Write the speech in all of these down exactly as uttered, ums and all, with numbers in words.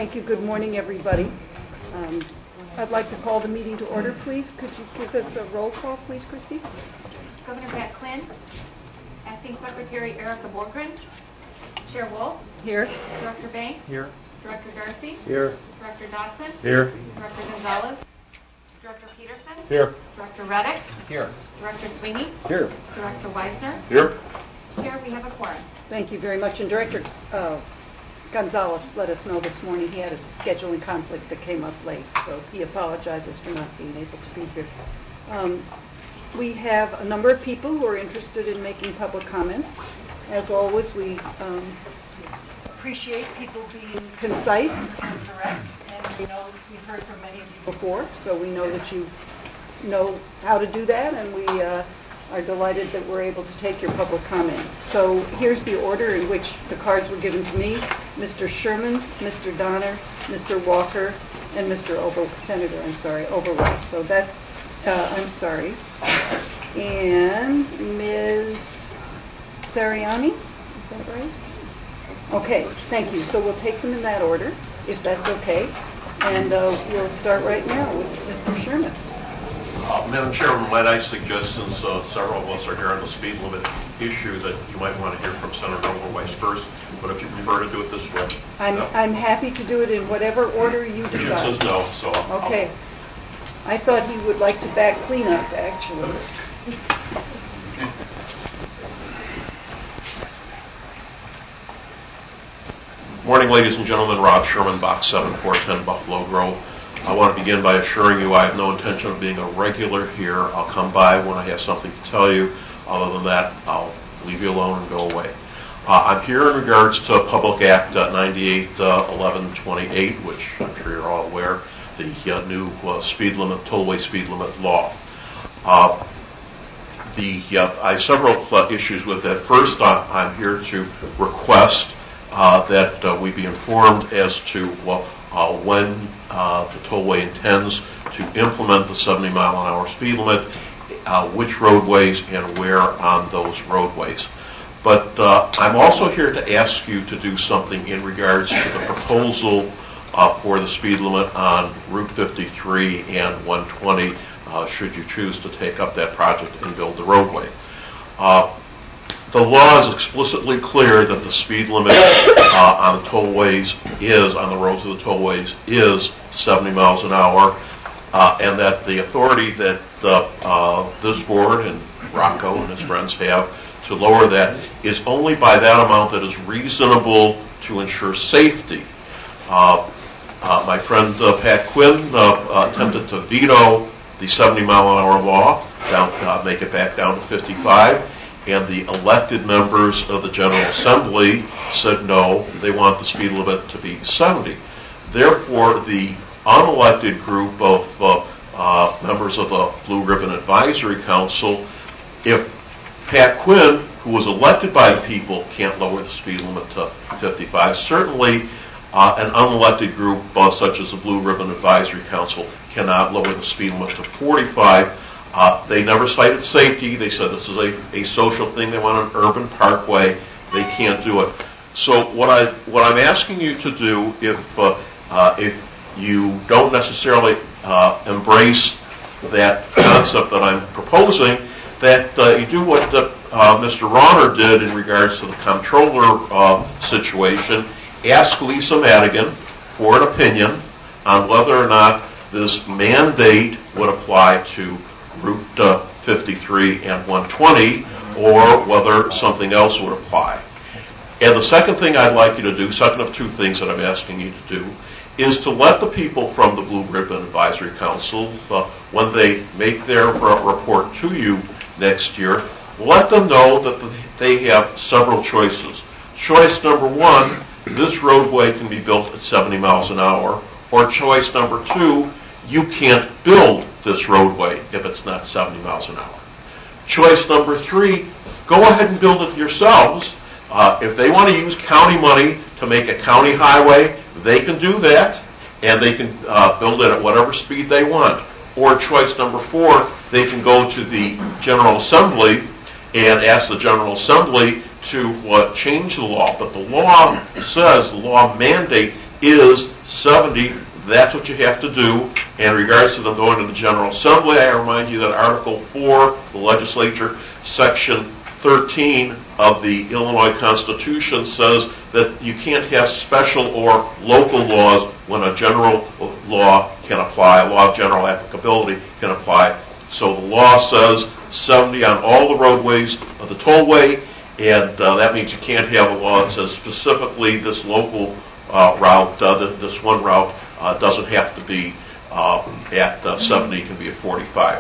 Thank you. Good morning, everybody. Um, I'd like to call the meeting to order, please. Could you give us a roll call, please, Christy? Governor Pat Quinn, Acting Secretary Erica Borgren, Chair Wolf. Here. Director Banks. Here. Director Darcy. Here. Director Dodson. Here. Director Gonzalez. Director Peterson. Here. Director Reddick. Here. Director Sweeney. Here. Director Weisner. Here. Chair, we have a quorum. Thank you very much. And Director uh, Gonzalez let us know this morning he had a scheduling conflict that came up late, so he apologizes for not being able to be here. Um, we have a number of people who are interested in making public comments. As always, we um, appreciate people being concise and direct, and we know we've heard from many of you before, so we know that you know how to do that, and we uh, are delighted that we're able to take your public comment. So here's the order in which the cards were given to me. Mister Sherman, Mister Donner, Mister Walker, and Mister Ober, Senator, I'm sorry, Oberweis. So that's, uh, I'm sorry. And Miz Sariani, is that right? Okay, thank you. So we'll take them in that order, if that's okay. And uh, we'll start right now with Mister Sherman. Uh, Madam Chairman, might I suggest, since uh, several of us are here on the speed limit issue, that you might want to hear from Senator Oberweis first, but if you prefer to do it this way. I'm, no? I'm happy to do it in whatever order you It decide. says no, so... Okay. I'll, I thought he would like to back cleanup, actually. Morning, ladies and gentlemen. Rob Sherman, Box seven four ten, Buffalo Grove. I want to begin by assuring you I have no intention of being a regular here. I'll come by when I have something to tell you. Other than that, I'll leave you alone and go away. Uh, I'm here in regards to Public Act uh, ninety-eight eleven twenty-eight, which I'm sure you're all aware, the uh, new uh, speed limit, tollway speed limit law. Uh, the uh, I have several uh, issues with that. First, I'm, I'm here to request uh, that uh, we be informed as to well, Uh, when uh, the tollway intends to implement the seventy mile an hour speed limit, uh, which roadways and where on those roadways. But uh, I'm also here to ask you to do something in regards to the proposal uh, for the speed limit on Route fifty-three and one twenty, uh, should you choose to take up that project and build the roadway. Uh, The law is explicitly clear that the speed limit uh, on the tollways is, on the roads of the tollways, is seventy miles an hour, uh, and that the authority that uh, uh, this board and Rocco and his friends have to lower that is only by that amount that is reasonable to ensure safety. Uh, uh, my friend uh, Pat Quinn uh, uh, attempted to veto the seventy mile an hour law, down, uh, make it back down to fifty-five. And the elected members of the General Assembly said no, they want the speed limit to be seventy. Therefore, the unelected group of uh, uh, members of the Blue Ribbon Advisory Council, if Pat Quinn, who was elected by the people, can't lower the speed limit to fifty-five, certainly uh, an unelected group uh, such as the Blue Ribbon Advisory Council cannot lower the speed limit to forty-five. Uh, they never cited safety. They said this is a, a social thing. They want an urban parkway. They can't do it. So what I what I'm asking you to do, if uh, uh, if you don't necessarily uh, embrace that concept that I'm proposing, that uh, you do what uh, uh, Mister Rauner did in regards to the comptroller uh, situation. Ask Lisa Madigan for an opinion on whether or not this mandate would apply to Route uh, fifty-three and one twenty, or whether something else would apply. And the second thing I'd like you to do, second of two things that I'm asking you to do, is to let the people from the Blue Ribbon Advisory Council, uh, when they make their uh, report to you next year, let them know that they have several choices. Choice number one, this roadway can be built at seventy miles an hour, or choice number two, you can't build this roadway if it's not seventy miles an hour. Choice number three, go ahead and build it yourselves. Uh, if they want to use county money to make a county highway, they can do that, and they can uh, build it at whatever speed they want. Or choice number four, they can go to the General Assembly and ask the General Assembly to uh, change the law. But the law says, the law mandate is seventy, that's what you have to do. And in regards to them going to the General Assembly, I remind you that Article four, the legislature, Section thirteen of the Illinois Constitution says that you can't have special or local laws when a general law can apply, a law of general applicability can apply. So the law says seventy on all the roadways of the tollway, and uh, that means you can't have a law that says specifically this local uh, route, uh, th- this one route uh, doesn't have to be uh, at uh, seventy, it can be at forty-five.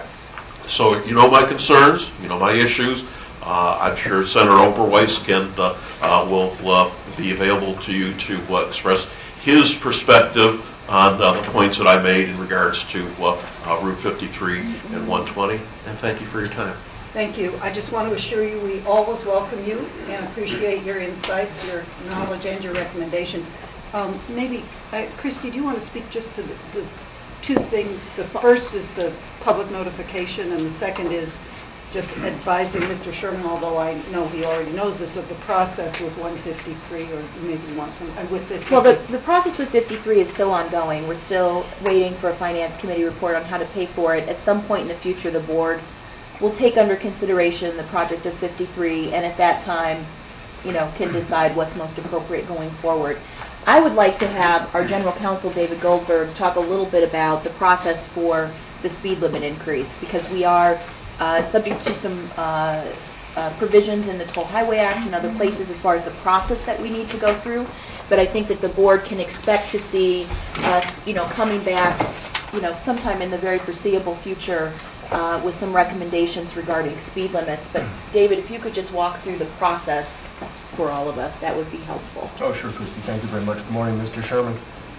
So you know my concerns, you know my issues. Uh, I'm sure Senator Oberweis can, uh, uh, will uh, be available to you to uh, express his perspective on uh, the points that I made in regards to uh, uh, Route fifty-three and one twenty. And thank you for your time. Thank you. I just want to assure you we always welcome you and appreciate your insights, your knowledge, and your recommendations. Um, maybe, uh, Christy, do you want to speak just to the, the two things? The first is the public notification, and the second is just advising Mister Sherman, although I know he already knows this, of the process with one fifty-three, or maybe you want some, uh, with fifty-three. Well, the, the process with fifty-three is still ongoing. We're still waiting for a Finance Committee report on how to pay for it. At some point in the future, the board will take under consideration the project of fifty-three, and at that time, you know, can decide what's most appropriate going forward. I would like to have our General Counsel, David Goldberg, talk a little bit about the process for the speed limit increase, because we are uh, subject to some uh, uh, provisions in the Toll Highway Act and other places as far as the process that we need to go through. But I think that the board can expect to see us, you know, coming back, you know, sometime in the very foreseeable future uh, with some recommendations regarding speed limits. But David, if you could just walk through the process for all of us, that would be helpful. Oh, sure, Christy. Thank you very much. Good morning, Mister Sherman.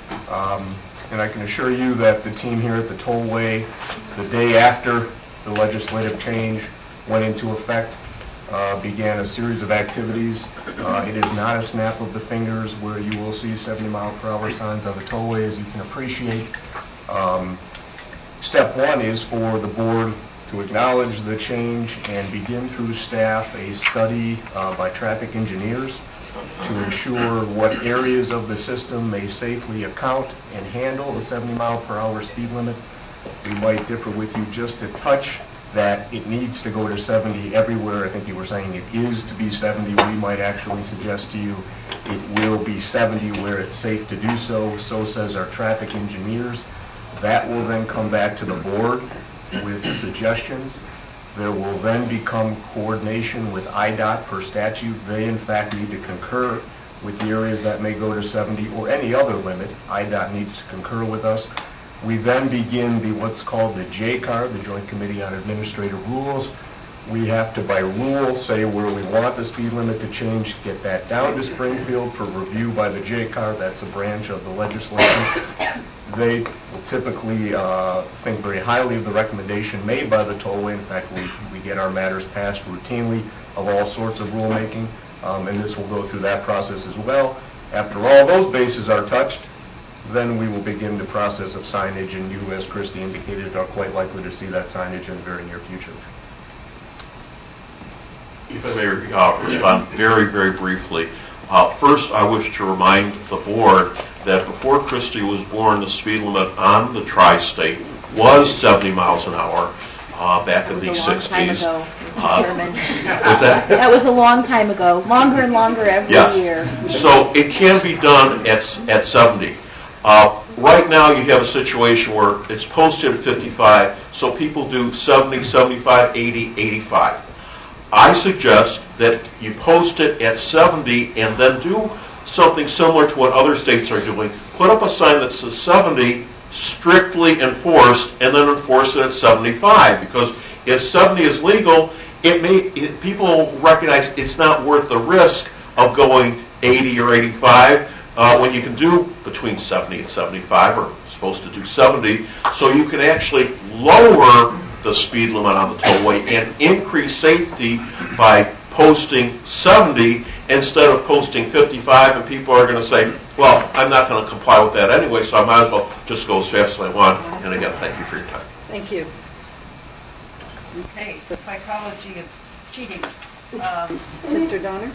Um, and I can assure you that the team here at the Tollway, the day after the legislative change went into effect, uh, began a series of activities. Uh, it is not a snap of the fingers where you will see seventy mile per hour signs on the tollway, as you can appreciate. Um, step one is for the board to acknowledge the change and begin through staff a study uh, by traffic engineers to ensure what areas of the system may safely account and handle the seventy mile per hour speed limit. We might differ with you just a touch that it needs to go to seventy everywhere. I think you were saying it is to be seventy. We might actually suggest to you it will be seventy where it's safe to do so. So says our traffic engineers. That will then come back to the board with suggestions. There will then become coordination with I D O T per statute. They, in fact, need to concur with the areas that may go to seventy or any other limit. I D O T needs to concur with us. We then begin the what's called the J C A R, the Joint Committee on Administrative Rules. We have to, by rule, say where we want the speed limit to change, get that down to Springfield for review by the J C A R. That's a branch of the legislature. They will typically uh, think very highly of the recommendation made by the tollway. In fact, we, we get our matters passed routinely of all sorts of rulemaking, um, and this will go through that process as well. After all those bases are touched, then we will begin the process of signage, and you, as Christy indicated, are quite likely to see that signage in the very near future. If I may uh, respond very, very briefly. Uh, first, I wish to remind the board that before Christy was born, the speed limit on the tri-state was seventy miles an hour uh, back in the sixties. That was a long time ago, Mister Chairman. What's that? That was a long time ago. Longer and longer every yes. year. So it can be done at at seventy. Uh, right now, you have a situation where it's posted at fifty-five, so people do seventy, seventy-five, eighty, eighty-five. I suggest that you post it at seventy and then do something similar to what other states are doing. Put up a sign that says seventy, strictly enforced, and then enforce it at seventy-five. Because if seventy is legal, it may it, people recognize it's not worth the risk of going eighty or eighty-five uh, when you can do between seventy and seventy-five, or supposed to do seventy. So you can actually lower the speed limit on the tollway and increase safety by posting seventy instead of posting fifty-five, and people are going to say, well, I'm not going to comply with that anyway, so I might as well just go as fast as I want. And again, thank you for your time. Thank you. Okay, the psychology of cheating. Um, Mister Donner?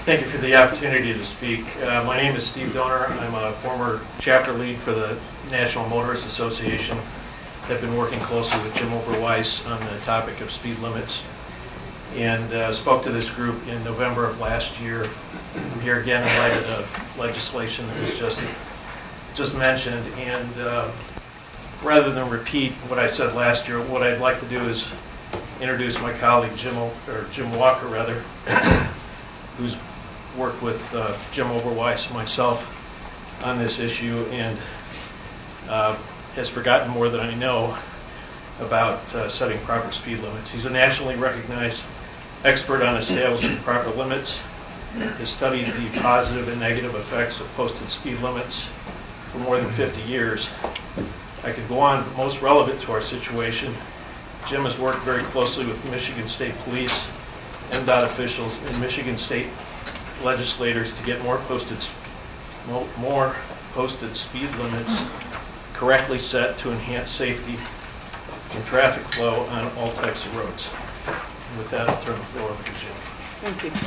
Thank you for the opportunity to speak. Uh, my name is Steve Donor. I'm a former chapter lead for the National Motorists Association. I've been working closely with Jim Oberweis on the topic of speed limits, and uh, spoke to this group in November of last year. I'm here again in light of the legislation that was just just mentioned, and uh, rather than repeat what I said last year, what I'd like to do is introduce my colleague Jim o- or Jim Walker, rather, who's worked with uh, Jim Oberweis and myself on this issue, and uh, has forgotten more than I know about uh, setting proper speed limits. He's a nationally recognized expert on establishing proper limits. Has studied the positive and negative effects of posted speed limits for more than fifty years. I could go on, but most relevant to our situation, Jim has worked very closely with Michigan State Police, M DOT officials, and Michigan State legislators to get more posted more posted speed limits correctly set to enhance safety and traffic flow on all types of roads. And with that, I'll turn the floor over to Jim. Thank you.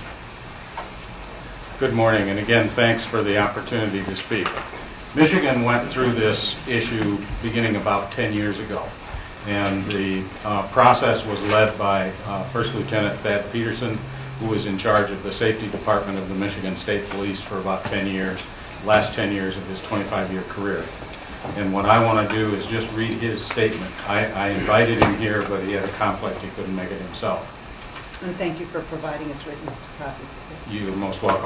Good morning, and again, thanks for the opportunity to speak. Michigan went through this issue beginning about ten years ago, and the uh, process was led by uh, First Lieutenant Thad Peterson, who was in charge of the safety department of the Michigan State Police for about ten years, last ten years of his twenty-five-year career. And what I want to do is just read his statement. I, I invited him here, but he had a conflict. He couldn't make it himself. And thank you for providing us written copies of this. You're most welcome.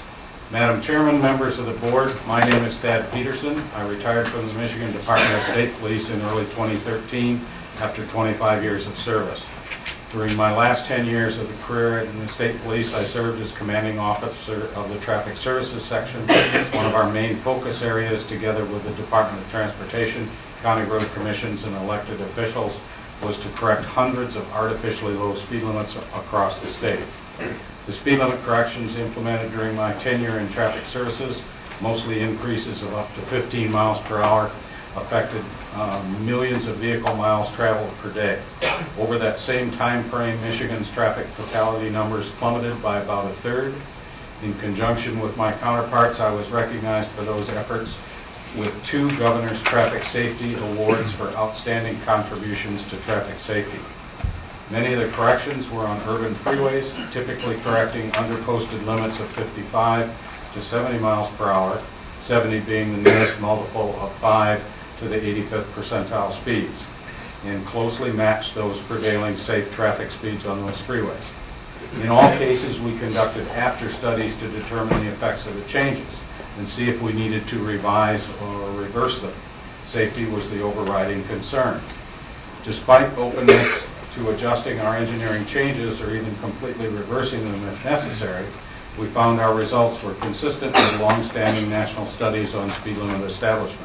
Madam Chairman, members of the board, my name is Thad Peterson. I retired from the Michigan Department of State Police in early twenty thirteen after twenty-five years of service. During my last ten years of the career in the State Police, I served as commanding officer of the Traffic Services Section. One of our main focus areas, together with the Department of Transportation, county road commissions, and elected officials, was to correct hundreds of artificially low speed limits across the state. The speed limit corrections implemented during my tenure in traffic services, mostly increases of up to fifteen miles per hour, affected um, millions of vehicle miles traveled per day. Over that same time frame, Michigan's traffic fatality numbers plummeted by about a third. In conjunction with my counterparts, I was recognized for those efforts with two Governor's Traffic Safety Awards for outstanding contributions to traffic safety. Many of the corrections were on urban freeways, typically correcting under-posted limits of fifty-five to seventy miles per hour, seventy being the nearest multiple of five to the eighty-fifth percentile speeds, and closely matched those prevailing safe traffic speeds on those freeways. In all cases, we conducted after studies to determine the effects of the changes and see if we needed to revise or reverse them. Safety was the overriding concern. Despite openness to adjusting our engineering changes or even completely reversing them if necessary, we found our results were consistent with long-standing national studies on speed limit establishment.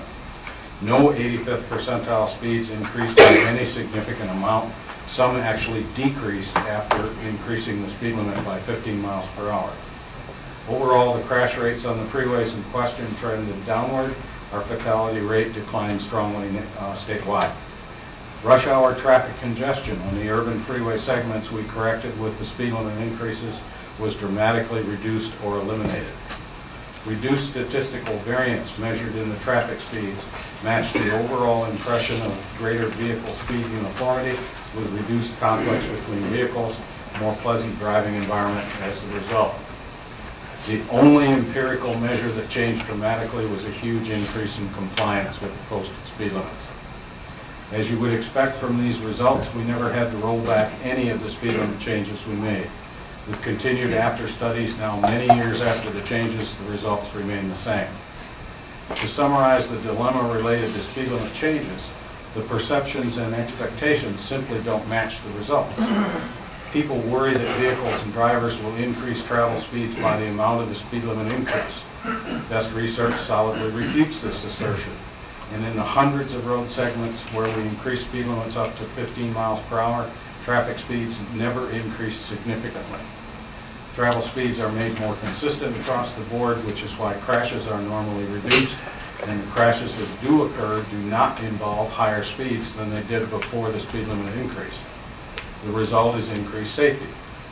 No eighty-fifth percentile speeds increased by any significant amount. Some actually decreased after increasing the speed limit by fifteen miles per hour. Overall, the crash rates on the freeways in question trended downward. Our fatality rate declined strongly uh, statewide. Rush hour traffic congestion on the urban freeway segments we corrected with the speed limit increases was dramatically reduced or eliminated. Reduced statistical variance measured in the traffic speeds matched the overall impression of greater vehicle speed uniformity with reduced conflicts between vehicles, more pleasant driving environment as a result. The only empirical measure that changed dramatically was a huge increase in compliance with the posted speed limits. As you would expect from these results, we never had to roll back any of the speed limit changes we made. We've continued after studies now many years after the changes, the results remain the same. To summarize the dilemma related to speed limit changes, the perceptions and expectations simply don't match the results. People worry that vehicles and drivers will increase travel speeds by the amount of the speed limit increase. Best research solidly refutes this assertion. And in the hundreds of road segments where we increase speed limits up to fifteen miles per hour, traffic speeds never increased significantly. Travel speeds are made more consistent across the board, which is why crashes are normally reduced, and the crashes that do occur do not involve higher speeds than they did before the speed limit increase. The result is increased safety.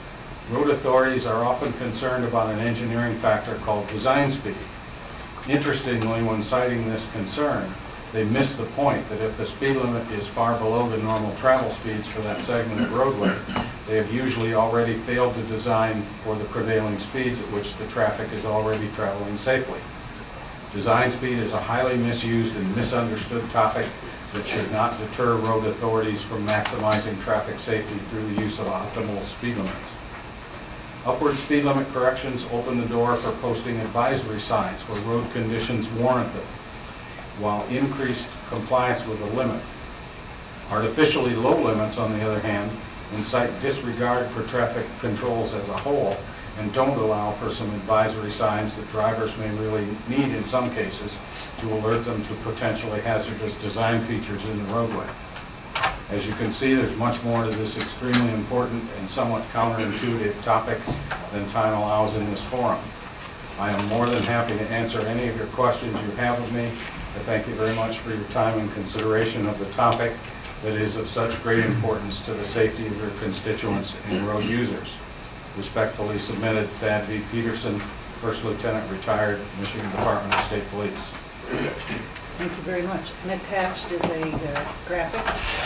Road authorities are often concerned about an engineering factor called design speed. Interestingly, when citing this concern, they miss the point that if the speed limit is far below the normal travel speeds for that segment of roadway, they have usually already failed to design for the prevailing speeds at which the traffic is already traveling safely. Design speed is a highly misused and misunderstood topic that should not deter road authorities from maximizing traffic safety through the use of optimal speed limits. Upward speed limit corrections open the door for posting advisory signs where road conditions warrant them, while increased compliance with the limit. Artificially low limits, on the other hand, incite disregard for traffic controls as a whole and don't allow for some advisory signs that drivers may really need in some cases to alert them to potentially hazardous design features in the roadway. As you can see, there's much more to this extremely important and somewhat counterintuitive topic than time allows in this forum. I am more than happy to answer any of your questions you have of me. I thank you very much for your time and consideration of the topic that is of such great importance to the safety of your constituents and road users. Respectfully submitted, Thad V. Peterson, First Lieutenant, retired, Michigan Department of State Police. Thank you very much. And attached is a uh, graphic.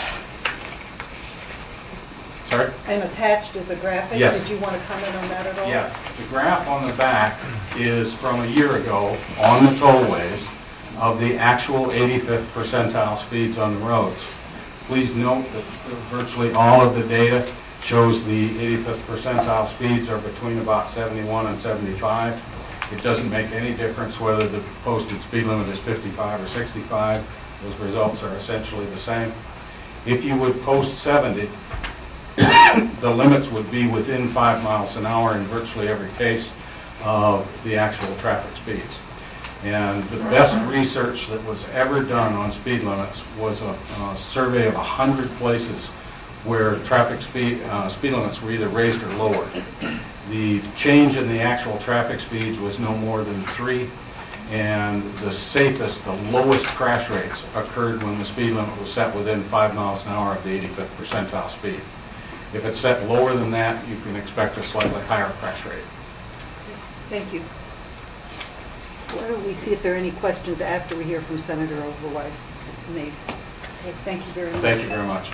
Sorry? And attached is a graphic. Yes. Did you want to comment on that at all? Yeah. The graph on the back is from a year ago on the tollways of the actual eighty-fifth percentile speeds on the roads. Please note that virtually all of the data shows the eighty-fifth percentile speeds are between about seventy-one and seventy-five. It doesn't make any difference whether the posted speed limit is fifty-five or sixty-five. Those results are essentially the same. If you would post seventy, the limits would be within five miles an hour in virtually every case of the actual traffic speeds. And the best research that was ever done on speed limits was a, a survey of one hundred places where traffic speed, uh, speed limits were either raised or lowered. The change in the actual traffic speeds was no more than three, and the safest, the lowest crash rates occurred when the speed limit was set within five miles an hour of the eighty-fifth percentile speed. If it's set lower than that, you can expect a slightly higher crash rate. Thank you. Why don't we see if there are any questions after we hear from Senator Overweiss? Okay, thank you very much. Thank you very much.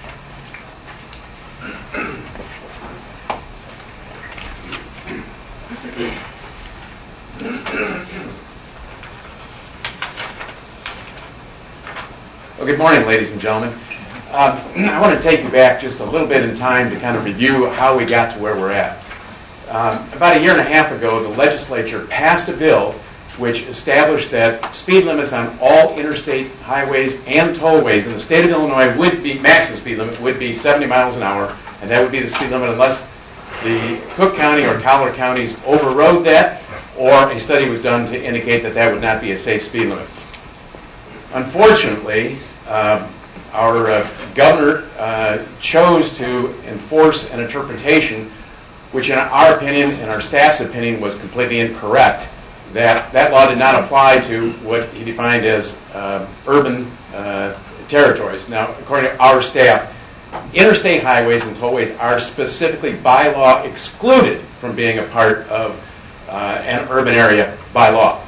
Well, good morning, ladies and gentlemen. Uh, I want to take you back just a little bit in time to kind of review how we got to where we're at. Um, about a year and a half ago, the legislature passed a bill which established that speed limits on all interstate highways and tollways in the state of Illinois would be, maximum speed limit would be seventy miles an hour, and that would be the speed limit unless the Cook County or Collier counties overrode that, or a study was done to indicate that that would not be a safe speed limit. Unfortunately, uh, our uh, governor uh, chose to enforce an interpretation which in our opinion and our staff's opinion was completely incorrect. That that law did not apply to what he defined as uh, urban uh, territories. Now, according to our staff, interstate highways and tollways are specifically by law excluded from being a part of uh, an urban area by law.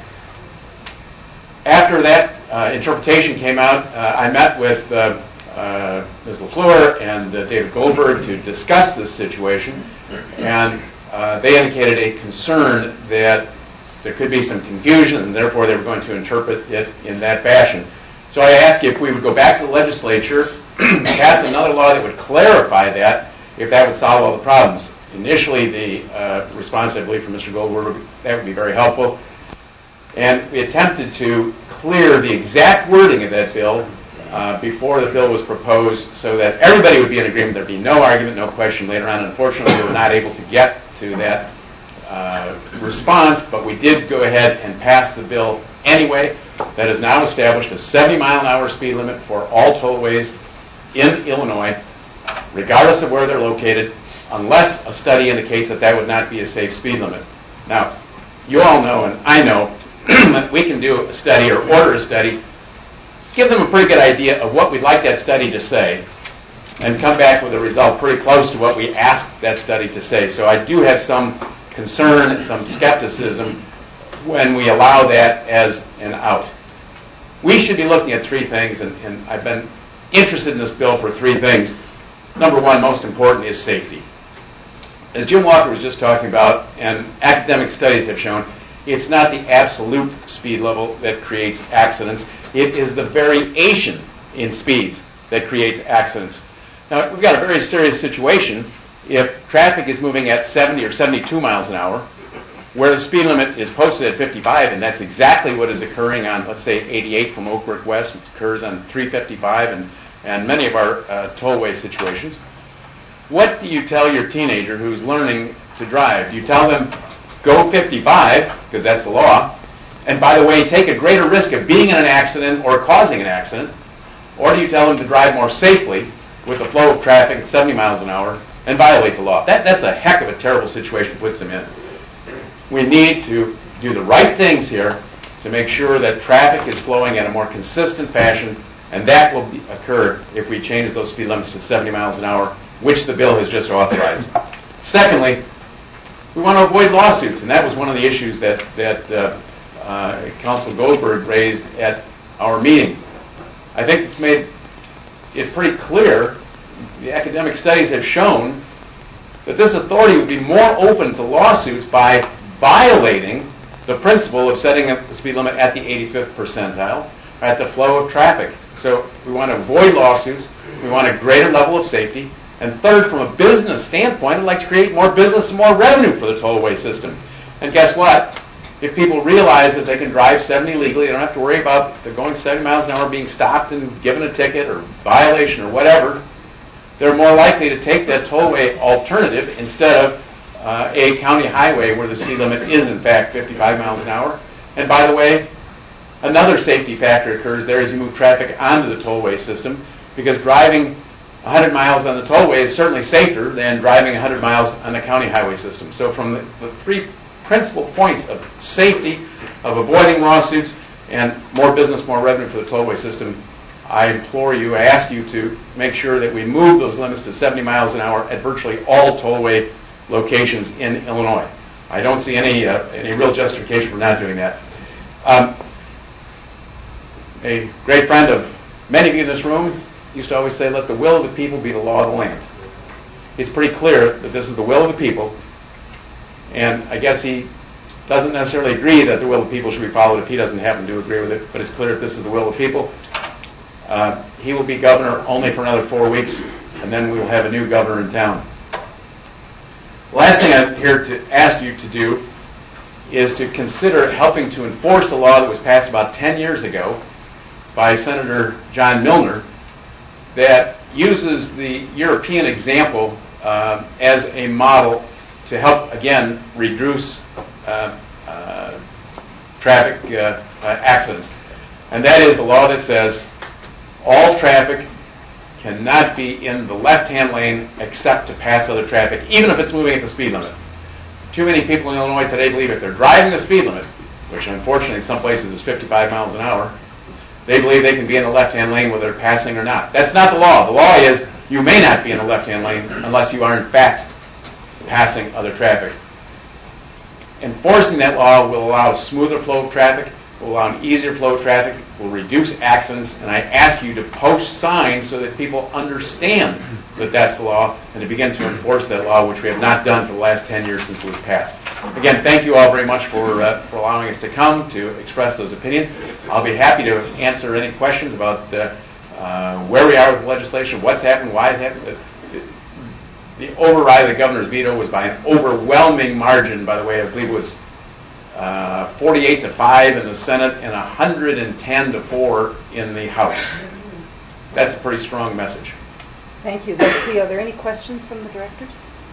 After that uh, interpretation came out, uh, I met with uh, uh, Miz LaFleur and uh, David Goldberg to discuss this situation, and uh, they indicated a concern that there could be some confusion, and therefore they were going to interpret it in that fashion. So I asked you if we would go back to the legislature, pass another law that would clarify that, if that would solve all the problems. Initially, the uh, response, I believe, from Mister Goldberg, that would be very helpful. And we attempted to clear the exact wording of that bill uh, before the bill was proposed so that everybody would be in agreement. There'd be no argument, no question later on. Unfortunately, we were not able to get to that uh, response, but we did go ahead and pass the bill anyway. That has now established a seventy mile an hour speed limit for all tollways in Illinois, regardless of where they're located, unless a study indicates that that would not be a safe speed limit. Now, you all know, and I know, that we can do a study or order a study, give them a pretty good idea of what we'd like that study to say, and come back with a result pretty close to what we asked that study to say. So I do have some concern and some skepticism when we allow that as an out. We should be looking at three things, and, and I've been interested in this bill for three things. Number one, most important, is safety. As Jim Walker was just talking about, and academic studies have shown, it's not the absolute speed level that creates accidents. It is the variation in speeds that creates accidents. Now, we've got a very serious situation if traffic is moving at seventy or seventy-two miles an hour, where the speed limit is posted at fifty-five, and that's exactly what is occurring on, let's say, eighty-eight from Oak Brook West, which occurs on three fifty-five and, and many of our uh, tollway situations. What do you tell your teenager who's learning to drive? Do you tell them, go fifty-five, because that's the law, and by the way, take a greater risk of being in an accident or causing an accident, or do you tell them to drive more safely with the flow of traffic at seventy miles an hour and violate the law? That, that's a heck of a terrible situation to put them in. We need to do the right things here to make sure that traffic is flowing at a more consistent fashion, and that will be, occur if we change those speed limits to seventy miles an hour, which the bill has just authorized. Secondly, we want to avoid lawsuits, and that was one of the issues that, that uh, uh, Council Goldberg raised at our meeting. I think it's made it pretty clear, the academic studies have shown, that this authority would be more open to lawsuits by violating the principle of setting up the speed limit at the eighty-fifth percentile, at the flow of traffic. So we want to avoid lawsuits, we want a greater level of safety, and third, from a business standpoint, I'd like to create more business and more revenue for the tollway system. And guess what? If people realize that they can drive seventy legally, they don't have to worry about they're going seventy miles an hour being stopped and given a ticket or violation or whatever, they're more likely to take that tollway alternative instead of uh, a county highway where the speed limit is in fact fifty-five miles an hour. And by the way, another safety factor occurs there as you move traffic onto the tollway system, because driving one hundred miles on the tollway is certainly safer than driving one hundred miles on the county highway system. So from the, the three principal points of safety, of avoiding lawsuits, and more business, more revenue for the tollway system, I implore you, I ask you to make sure that we move those limits to seventy miles an hour at virtually all tollway locations in Illinois. I don't see any uh, any real justification for not doing that. Um, a great friend of many of you in this room used to always say, let the will of the people be the law of the land. It's pretty clear that this is the will of the people, and I guess he doesn't necessarily agree that the will of the people should be followed if he doesn't happen to agree with it, but it's clear that this is the will of the people. Uh, he will be governor only for another four weeks, and then we will have a new governor in town. The last thing I'm here to ask you to do is to consider helping to enforce a law that was passed about ten years ago by Senator John Milner that uses the European example uh, as a model to help, again, reduce uh, uh, traffic uh, uh, accidents. And that is the law that says all traffic cannot be in the left-hand lane except to pass other traffic, even if it's moving at the speed limit. Too many people in Illinois today believe if they're driving the speed limit, which unfortunately in some places is fifty-five miles an hour, they believe they can be in the left-hand lane whether they're passing or not. That's not the law. The law is you may not be in the left-hand lane unless you are in fact passing other traffic. Enforcing that law will allow a smoother flow of traffic, will allow an easier flow of traffic, will reduce accidents, and I ask you to post signs so that people understand that that's the law and to begin to enforce that law, which we have not done for the last ten years since it was passed. Again, thank you all very much for, uh, for allowing us to come to express those opinions. I'll be happy to answer any questions about uh, uh, where we are with the legislation, what's happened, why it happened. The, the override of the governor's veto was by an overwhelming margin, by the way, I believe it was uh, forty-eight to five in the Senate and one hundred ten to four in the House. That's a pretty strong message. Thank you. Let's see, are there any questions from the directors?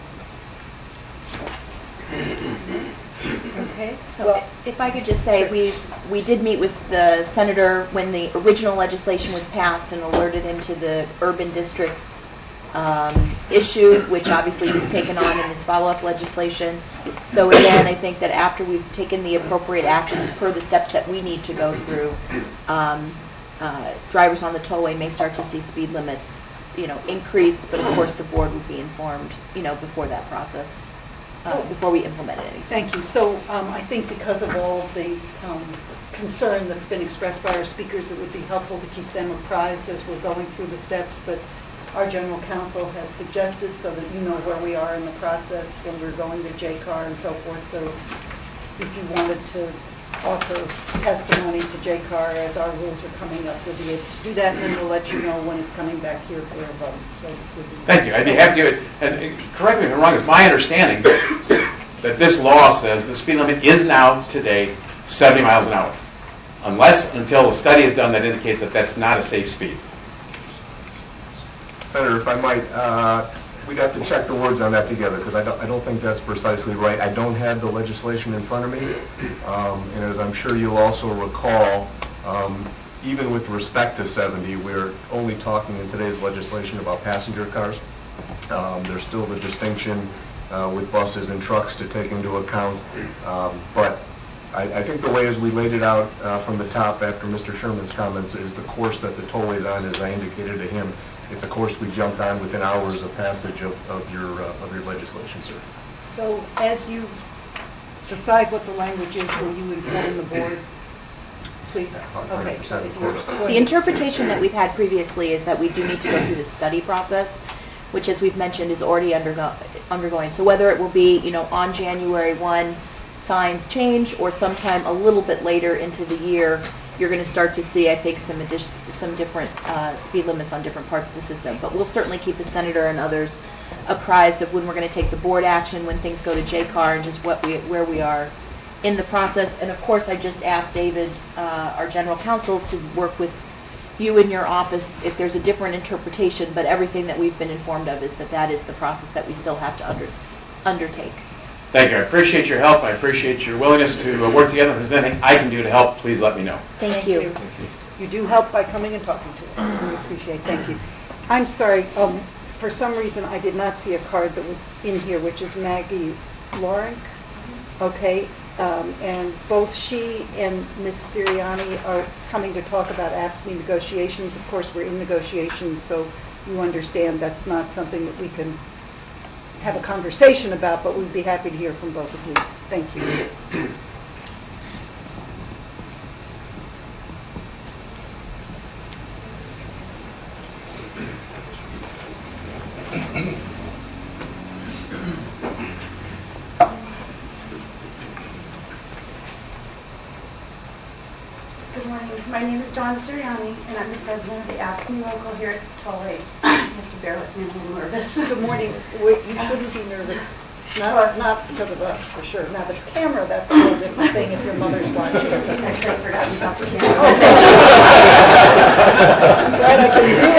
Okay. So well, if I could just say, we we did meet with the senator when the original legislation was passed and alerted him to the urban districts um, issue, which obviously was taken on in this follow-up legislation. So again, I think that after we've taken the appropriate actions per the steps that we need to go through, um, uh, drivers on the tollway may start to see speed limits you know, increase, but of course the board would be informed, you know, before that process, uh, before we implemented anything. Thank you. So um, I think because of all the um, concern that's been expressed by our speakers, it would be helpful to keep them apprised as we're going through the steps that our general counsel has suggested, so that you know where we are in the process when we're going to J C A R and so forth. So if you wanted to offer testimony to J C A R as our rules are coming up, you'll be able to do that, and then we'll let you know when it's coming back here for a vote. So thank you. I'd be happy to. And correct me if I'm wrong. It's my understanding that this law says the speed limit is now today seventy miles an hour, unless until a study is done that indicates that that's not a safe speed. Senator, if I might, uh, we'd have to check the words on that together, because I don't, I don't think that's precisely right. I don't have the legislation in front of me, um, and as I'm sure you'll also recall, um, even with respect to seventy, we're only talking in today's legislation about passenger cars. Um, there's still the distinction uh, with buses and trucks to take into account, um, but I, I think the way as we laid it out uh, from the top after Mister Sherman's comments is the course that the tollway's on, as I indicated to him. It's a course we jumped on within hours of passage of, of your uh, of your legislation, sir. So as you decide what the language is, will you inform the board, please? Okay. So if you're- The interpretation that we've had previously is that we do need to go through the study process, which, as we've mentioned, is already undergo- undergoing. So whether it will be, you know, on January first, signs change, or sometime a little bit later into the year, you're going to start to see, I think, some addition, some different uh, speed limits on different parts of the system. But we'll certainly keep the senator and others apprised of when we're going to take the board action, when things go to J C A R, and just what we, where we are in the process. And of course, I just asked David, uh, our general counsel, to work with you in your office if there's a different interpretation. But everything that we've been informed of is that that is the process that we still have to under, undertake. Thank you. I appreciate your help. I appreciate your willingness to uh, work together. If there's anything I can do to help, please let me know. Thank, Thank you. you. You do help by coming and talking to us. We appreciate it. Thank you. I'm sorry. Um, for some reason, I did not see a card that was in here, which is Maggie Lorenk. Okay. Um, and both she and Miz Siriani are coming to talk about A F S C M E negotiations. Of course, we're in negotiations, so you understand that's not something that we can have a conversation about, but we'd be happy to hear from both of you. Thank you. Good morning. My name is Dawn Siriani, and I'm the president of the A F S C M E local here at Tollway. You have to bear with me, I'm a little nervous. Good morning. We, you shouldn't be nervous. Not, not because of us, for sure. Now, the camera, that's a whole different thing if your mother's watching. Actually, I've forgotten about the camera. Oh, I'm glad I couldn't do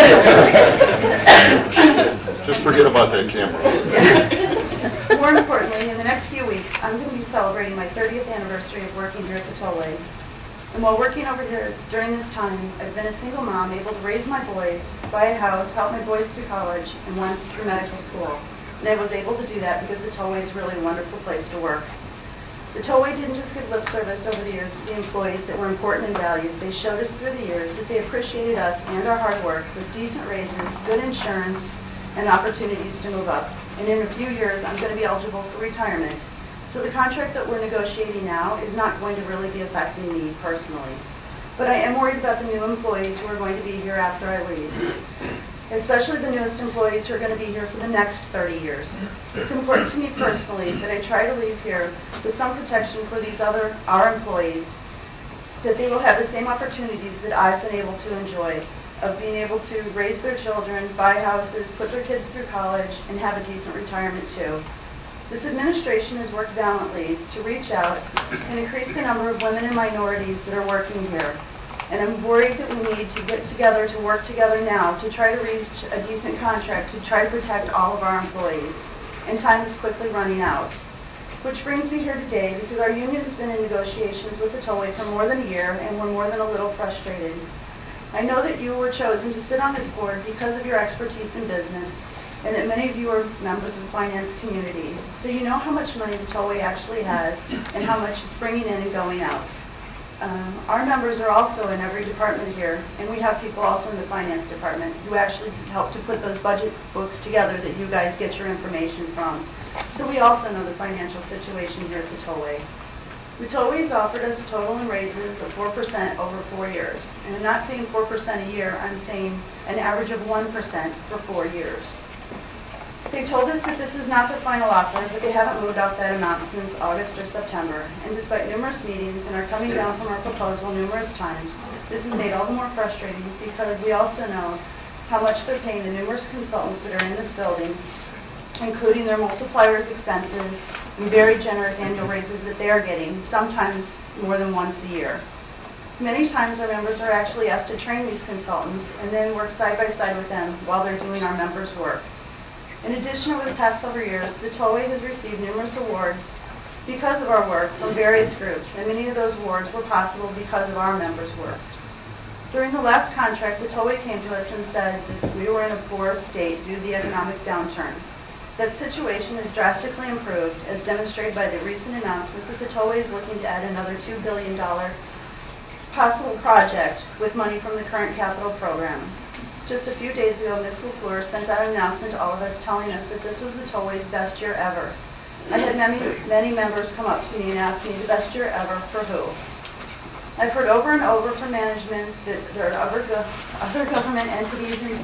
it. Just forget about that camera. More importantly, in the next few weeks, I'm going to be celebrating my thirtieth anniversary of working here at the Tollway. And while working over here during this time, I've been a single mom, able to raise my boys, buy a house, help my boys through college, and one through medical school. And I was able to do that because the Tollway is really a wonderful place to work. The Tollway didn't just give lip service over the years to the employees that were important and valued. They showed us through the years that they appreciated us and our hard work with decent raises, good insurance, and opportunities to move up. And in a few years, I'm going to be eligible for retirement. So the contract that we're negotiating now is not going to really be affecting me personally. But I am worried about the new employees who are going to be here after I leave, especially the newest employees who are going to be here for the next thirty years. It's important to me personally that I try to leave here with some protection for these other, our employees, that they will have the same opportunities that I've been able to enjoy, of being able to raise their children, buy houses, put their kids through college, and have a decent retirement too. This administration has worked valiantly to reach out and increase the number of women and minorities that are working here. And I'm worried that we need to get together to work together now to try to reach a decent contract to try to protect all of our employees. And time is quickly running out. Which brings me here today because our union has been in negotiations with the Tollway for more than a year, and we're more than a little frustrated. I know that you were chosen to sit on this board because of your expertise in business, and that many of you are members of the finance community. So you know how much money the Tollway actually has and how much it's bringing in and going out. Um, our members are also in every department here, and we have people also in the finance department who actually help to put those budget books together that you guys get your information from. So we also know the financial situation here at the Tollway. The Tollway's offered us total in raises of four percent over four years. And I'm not saying four percent a year, I'm saying an average of one percent for four years. They told us that this is not their final offer, but they haven't moved out that amount since August or September. And despite numerous meetings and our coming down from our proposal numerous times, this has made all the more frustrating because we also know how much they're paying the numerous consultants that are in this building, including their multipliers expenses and very generous annual raises that they are getting, sometimes more than once a year. Many times our members are actually asked to train these consultants and then work side by side with them while they're doing our members' work. In addition, over the past several years, the Tollway has received numerous awards because of our work from various groups, and many of those awards were possible because of our members' work. During the last contract, the Tollway came to us and said that we were in a poor state due to the economic downturn. That situation has drastically improved, as demonstrated by the recent announcement that the Tollway is looking to add another two billion dollars possible project with money from the current capital program. Just a few days ago, Miz LaFleur sent out an announcement to all of us telling us that this was the Tollway's best year ever. I had many, many members come up to me and ask me the best year ever for who. I've heard over and over from management that there are other, go- other government entities in,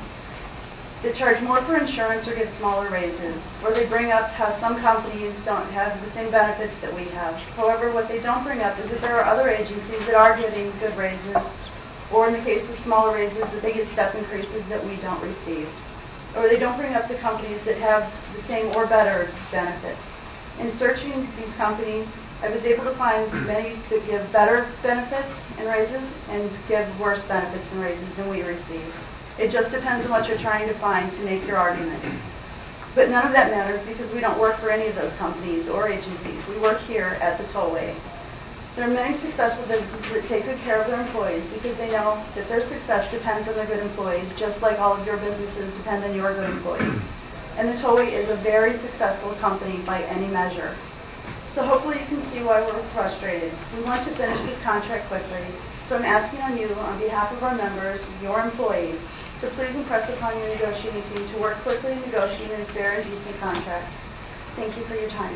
that charge more for insurance or give smaller raises, or they bring up how some companies don't have the same benefits that we have. However, what they don't bring up is that there are other agencies that are getting good raises, or in the case of smaller raises, that they get step increases that we don't receive. Or they don't bring up the companies that have the same or better benefits. In searching these companies, I was able to find many that give better benefits and raises and give worse benefits and raises than we receive. It just depends on what you're trying to find to make your argument. But none of that matters because we don't work for any of those companies or agencies. We work here at the Tollway. There are many successful businesses that take good care of their employees because they know that their success depends on their good employees, just like all of your businesses depend on your good employees. And the Tollway is a very successful company by any measure. So hopefully you can see why we're frustrated. We want to finish this contract quickly, so I'm asking on you, on behalf of our members, your employees, to please impress upon your negotiating team to work quickly and negotiate a fair and decent contract. Thank you for your time.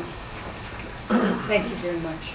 Thank you very much.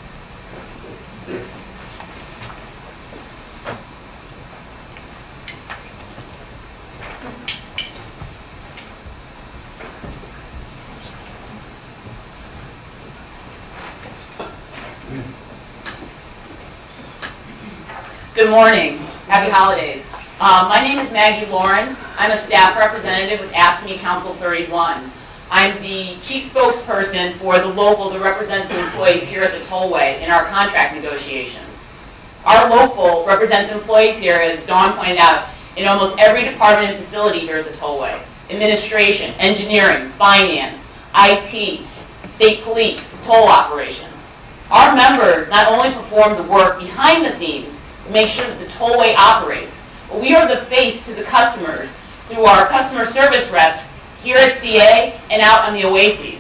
Good morning. Happy holidays. Um, my name is Maggie Lawrence. I'm a staff representative with AFSCME Council thirty-one. I'm the chief spokesperson for the local that represents the employees here at the Tollway in our contract negotiations. Our local represents employees here, as Dawn pointed out, in almost every department and facility here at the Tollway. Administration, engineering, finance, I T, state police, toll operations. Our members not only perform the work behind the scenes to make sure that the Tollway operates, but we are the face to the customers through our customer service reps here at C A and out on the Oases.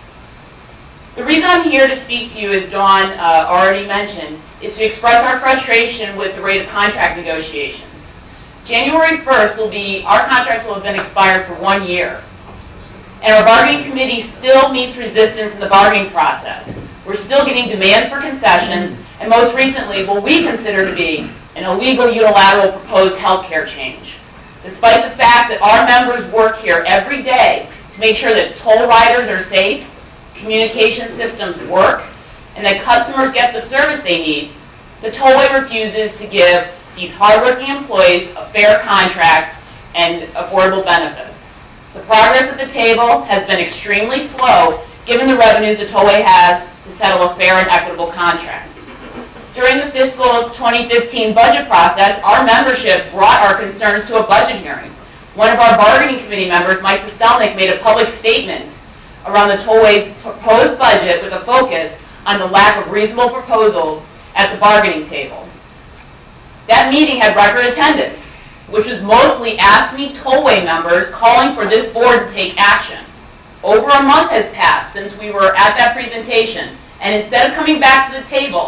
The reason I'm here to speak to you, as Dawn uh, already mentioned, is to express our frustration with the rate of contract negotiations. January first will be, our contract will have been expired for one year. And our bargaining committee still meets resistance in the bargaining process. We're still getting demands for concessions, and most recently, what we consider to be an illegal unilateral proposed health care change. Despite the fact that our members work here every day to make sure that toll riders are safe, communication systems work, and that customers get the service they need, the Tollway refuses to give these hardworking employees a fair contract and affordable benefits. The progress at the table has been extremely slow given the revenues the Tollway has to settle a fair and equitable contract. During the fiscal twenty fifteen budget process, our membership brought our concerns to a budget hearing. One of our bargaining committee members, Mike Postelnick, made a public statement around the Tollway's proposed budget with a focus on the lack of reasonable proposals at the bargaining table. That meeting had record attendance, which was mostly AFSCME Tollway members calling for this board to take action. Over a month has passed since we were at that presentation, and instead of coming back to the table,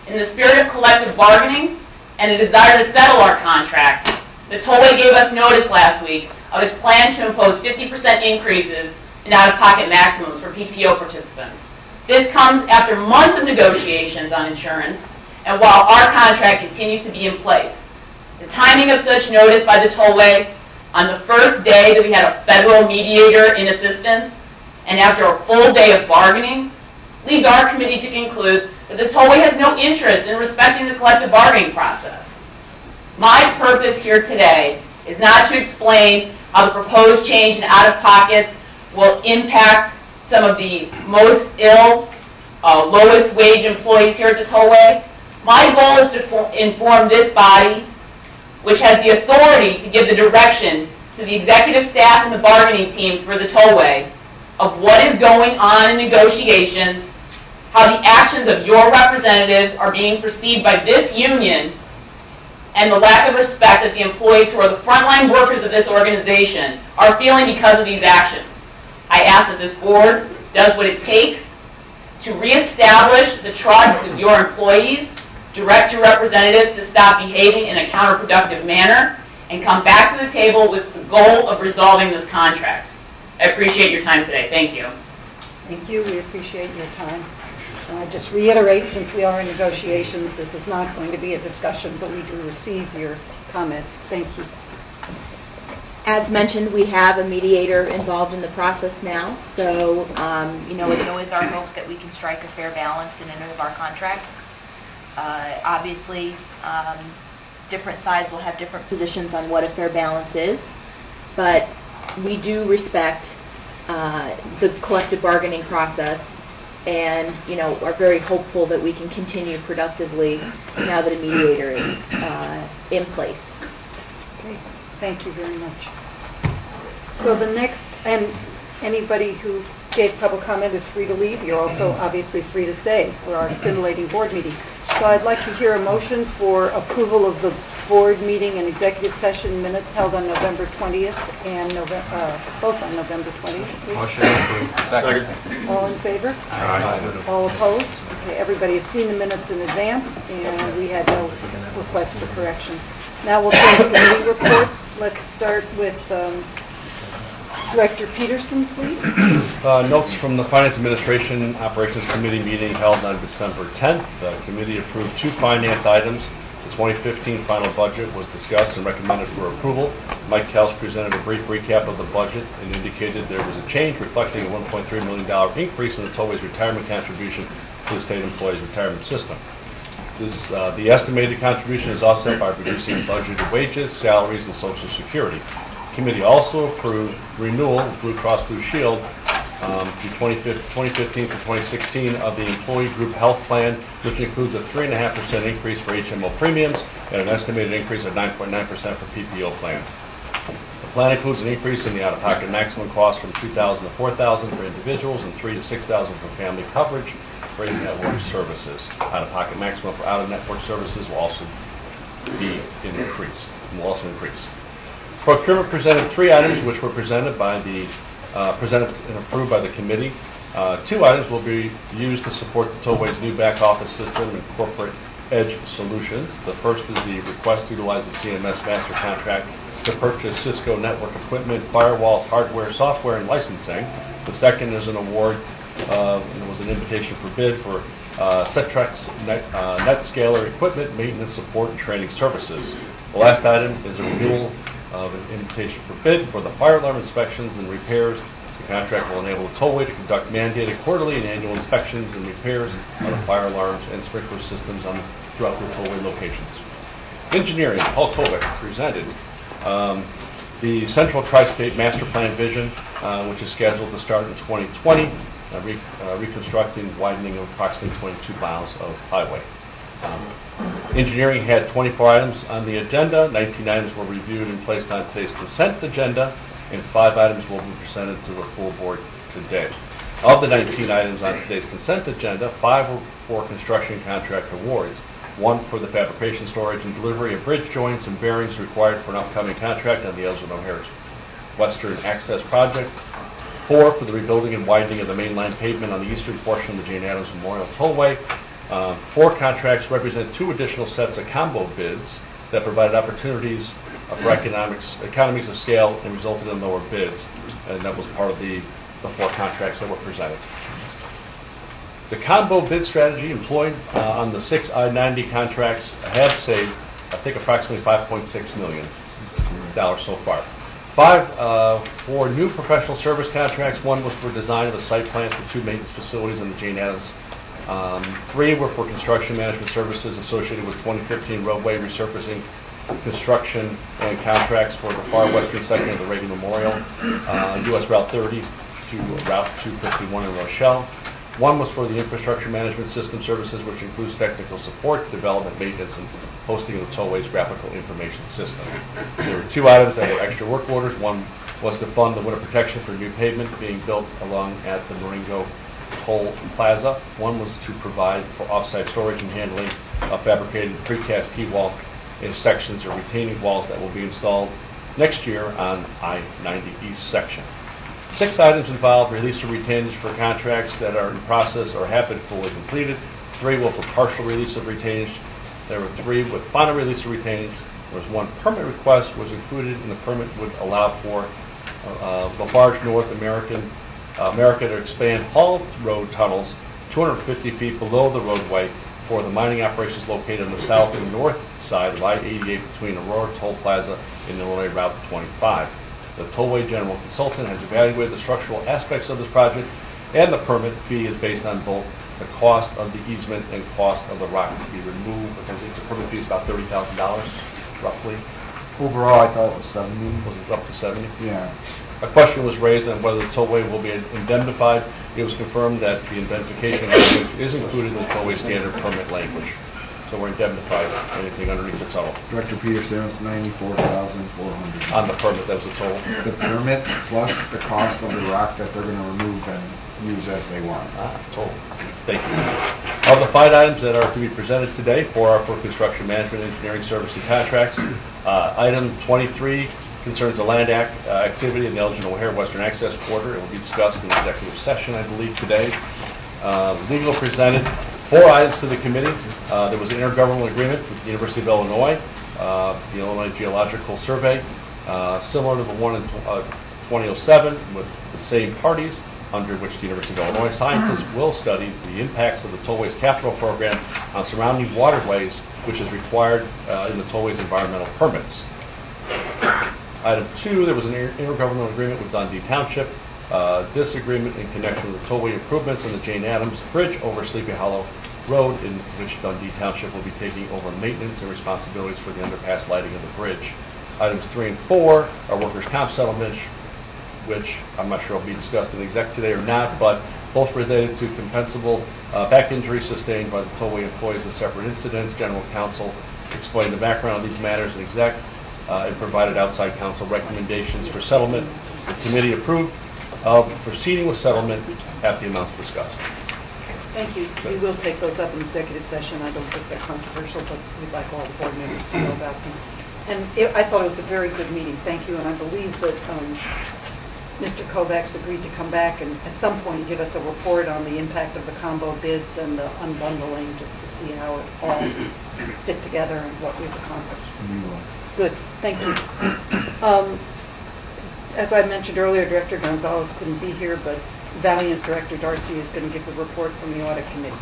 in the spirit of collective bargaining and a desire to settle our contract, the Tollway gave us notice last week of its plan to impose fifty percent increases in out-of-pocket maximums for P P O participants. This comes after months of negotiations on insurance and while our contract continues to be in place. The timing of such notice by the Tollway on the first day that we had a federal mediator in assistance and after a full day of bargaining leads our committee to conclude that the Tollway has no interest in respecting the collective bargaining process. My purpose here today is not to explain how the proposed change in out-of-pockets will impact some of the most ill, uh, lowest wage employees here at the Tollway. My goal is to for- inform this body, which has the authority to give the direction to the executive staff and the bargaining team for the Tollway, of what is going on in negotiations, how the actions of your representatives are being perceived by this union, and the lack of respect that the employees who are the frontline workers of this organization are feeling because of these actions. I ask that this board does what it takes to reestablish the trust of your employees, direct your representatives to stop behaving in a counterproductive manner, and come back to the table with the goal of resolving this contract. I appreciate your time today. Thank you. Thank you. We appreciate your time. And I just reiterate, since we are in negotiations, this is not going to be a discussion, but we do receive your comments. Thank you. As mentioned, we have a mediator involved in the process now, so um, you know, it's always our hope that we can strike a fair balance in any of our contracts. Uh, obviously, um, different sides will have different positions on what a fair balance is, but we do respect uh, the collective bargaining process and, you know, are very hopeful that we can continue productively now that a mediator is uh, in place. Okay. Thank you very much. So the next, and anybody who gave public comment is free to leave. You're also obviously free to stay for our scintillating board meeting. So I'd like to hear a motion for approval of the board meeting and executive session minutes held on November twentieth and November, uh, both on November twentieth. Please. Motion approved. Second. All in favor? Aye. All opposed? Okay, everybody had seen the minutes in advance, and we had no request for correction. Now we'll take committee reports. Let's start with um, Director Peterson, please. Uh, notes from the Finance Administration Operations Committee meeting held on December tenth. The committee approved two finance items. The twenty fifteen final budget was discussed and recommended for approval. Mike Kels presented a brief recap of the budget and indicated there was a change reflecting a one point three million dollars increase in the Tollway's retirement contribution to the state employees retirement system. This, uh, the estimated contribution is offset by reducing budgeted wages, salaries, and Social Security. The committee also approved renewal of Blue Cross Blue Shield um, through twenty fifteen to twenty sixteen of the employee group health plan, which includes a three point five percent increase for H M O premiums and an estimated increase of nine point nine percent for P P O plans. The plan includes an increase in the out-of-pocket maximum cost from two thousand dollars to four thousand dollars for individuals and three thousand to six thousand dollars for family coverage. For in-network services, out-of-pocket maximum for out-of-network services will also be increased. Will also increase. Procurement presented three items, which were presented by the uh, presented and approved by the committee. Uh, two items will be used to support the Tollway's new back office system and corporate edge solutions. The first is the request to utilize the C M S master contract to purchase Cisco network equipment, firewalls, hardware, software, and licensing. The second is an award. Uh, there was an invitation for bid for uh, Cetrex's net, uh, NetScaler equipment, maintenance, support, and training services. The last item is a renewal of an invitation for bid for the fire alarm inspections and repairs. The contract will enable the Tollway to conduct mandated quarterly and annual inspections and repairs on the fire alarms and sprinkler systems on, throughout the Tollway locations. Engineering, Paul Kovac presented um, the Central Tri-State Master Plan Vision, uh, which is scheduled to start in twenty twenty. Uh, re- uh, reconstructing, widening of approximately twenty-two miles of highway. Um, engineering had twenty-four items on the agenda. nineteen items were reviewed and placed on today's consent agenda, and five items will be presented to the full board today. Of the nineteen items on today's consent agenda, five were for construction contract awards, one for the fabrication, storage, and delivery of bridge joints and bearings required for an upcoming contract on the Ellsworth O'Hare Western Access Project, four for the rebuilding and widening of the mainline pavement on the eastern portion of the Jane Addams Memorial Tollway, Uh, Four contracts represent two additional sets of combo bids that provided opportunities for economics, economies of scale and resulted in lower bids. And that was part of the, the four contracts that were presented. The combo bid strategy employed uh, on the six I ninety contracts have saved, I think, approximately five point six million dollars so far. Five uh, for new professional service contracts. One was for design of a site plan for two maintenance facilities in the Jane Addams. Um, three were for construction management services associated with twenty fifteen roadway resurfacing, construction, and contracts for the far western section of the Reagan Memorial, uh, U S Route thirty to Route two fifty-one in Rochelle. One was for the infrastructure management system services, which includes technical support, development, maintenance, and hosting of the tollway's graphical information system. There were two items that were extra work orders. One was to fund the winter protection for new pavement being built along at the Marengo Toll Plaza. One was to provide for off-site storage and handling of fabricated precast T-wall in sections or retaining walls that will be installed next year on I ninety East section. Six items involved release of retainage for contracts that are in process or have been fully completed. Three were for partial release of retainage. There were three with final release of retainage. There was one permit request was included, and the permit would allow for uh, the large North American uh, America to expand haul road tunnels two hundred fifty feet below the roadway for the mining operations located on the south and north side of I eighty-eight between Aurora Toll Plaza and Illinois Route twenty-five. The Tollway General Consultant has evaluated the structural aspects of this project, and the permit fee is based on both the cost of the easement and cost of the rock to be removed. I think the permit fee is about thirty thousand dollars, roughly. Overall, I thought it was seventy. Was it up to seventy? Yeah. A question was raised on whether the tollway will be indemnified. It was confirmed that the indemnification is included in the tollway standard permit language. So we're indemnified anything underneath the tunnel. Director Peterson, it's ninety-four thousand four hundred dollars. On the permit, that was the total. The permit plus the cost of the rock that they're going to remove and use as they want. Ah, total. Thank you. Of the five items that are to be presented today, four are for construction management, engineering service, and contracts. Uh, item twenty-three concerns the Land Act uh, activity in the Elgin O'Hare Western Access Corridor. It will be discussed in executive session, I believe, today. Uh, legal presented four items to the committee. Uh, there was an intergovernmental agreement with the University of Illinois, uh, the Illinois Geological Survey, uh, similar to the one in uh, twenty oh seven with the same parties, under which the University of Illinois scientists will study the impacts of the Tollways Capital Program on surrounding waterways, which is required uh, in the Tollways environmental permits. Item two, there was an inter- intergovernmental agreement with Dundee Township. Uh, this agreement in connection with the tollway improvements on the Jane Addams Bridge over Sleepy Hollow Road, in which Dundee Township will be taking over maintenance and responsibilities for the underpass lighting of the bridge. Items three and four are workers' comp settlements, which I'm not sure will be discussed in exec today or not, but both related to compensable uh, back injury sustained by the tollway employees in separate incidents. General counsel explained the background of these matters in exec uh, and provided outside counsel recommendations for settlement. The committee approved of proceeding with settlement at the amounts discussed. Thank you. We will take those up in executive session. I don't think they're controversial, but we'd like all the board members to know about them. And it, I thought it was a very good meeting. Thank you. And I believe that um, Mister Kovacs agreed to come back and at some point give us a report on the impact of the combo bids and the unbundling, just to see how it all fit together and what we've accomplished. Good. Thank you. Um, As I mentioned earlier, Director Gonzalez couldn't be here, but valiant Director Darcy is going to give a report from the Audit Committee.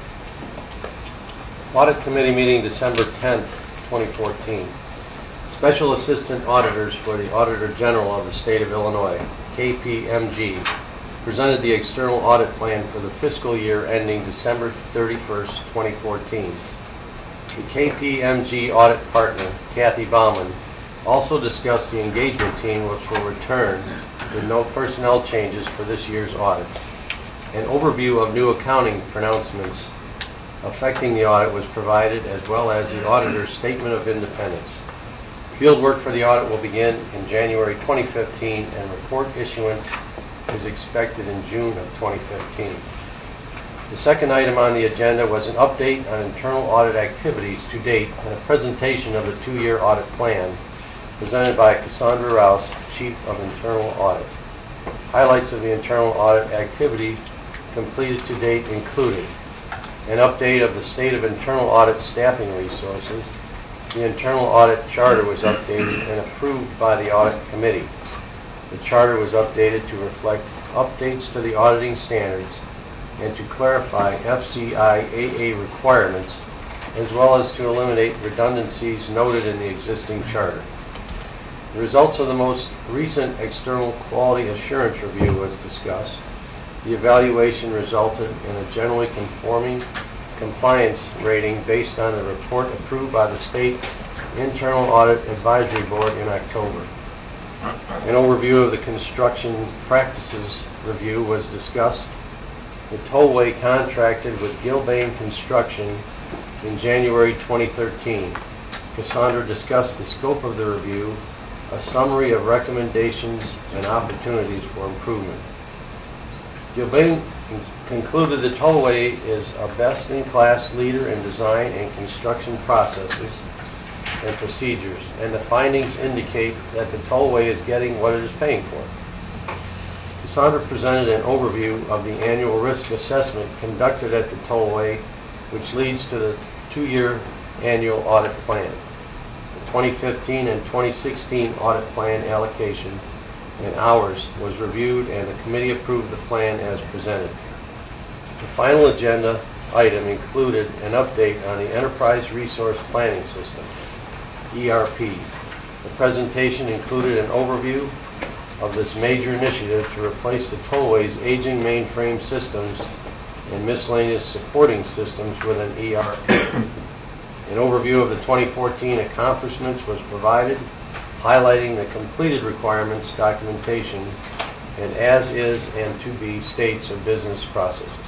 Audit Committee meeting December tenth, twenty fourteen. Special Assistant Auditors for the Auditor General of the State of Illinois, K P M G, presented the external audit plan for the fiscal year ending December thirty-first, twenty fourteen. The K P M G audit partner, Kathy Baumann, also discussed the engagement team, which will return with no personnel changes for this year's audit. An overview of new accounting pronouncements affecting the audit was provided, as well as the auditor's statement of independence. Field work for the audit will begin in January twenty fifteen, and report issuance is expected in June of twenty fifteen. The second item on the agenda was an update on internal audit activities to date and a presentation of the two-year audit plan presented by Cassandra Rouse, Chief of Internal Audit. Highlights of the internal audit activity completed to date included an update of the state of internal audit staffing resources. The internal audit charter was updated and approved by the audit committee. The charter was updated to reflect updates to the auditing standards and to clarify F C I A A requirements, as well as to eliminate redundancies noted in the existing charter. The results of the most recent external quality assurance review was discussed. The evaluation resulted in a generally conforming compliance rating based on the report approved by the State Internal Audit Advisory Board in October. An overview of the construction practices review was discussed. The tollway contracted with Gilbane Construction in January twenty thirteen. Cassandra discussed the scope of the review, a summary of recommendations and opportunities for improvement. Gilbane concluded the tollway is a best-in-class leader in design and construction processes and procedures, and the findings indicate that the tollway is getting what it is paying for. Cassandra presented an overview of the annual risk assessment conducted at the tollway, which leads to the two-year annual audit plan. The twenty fifteen and twenty sixteen audit plan allocation and hours was reviewed, and the committee approved the plan as presented. The final agenda item included an update on the Enterprise Resource Planning System, E R P. The presentation included an overview of this major initiative to replace the tollway's aging mainframe systems and miscellaneous supporting systems with an E R P. An overview of the twenty fourteen accomplishments was provided, highlighting the completed requirements, documentation, and as-is and to-be states of business processes.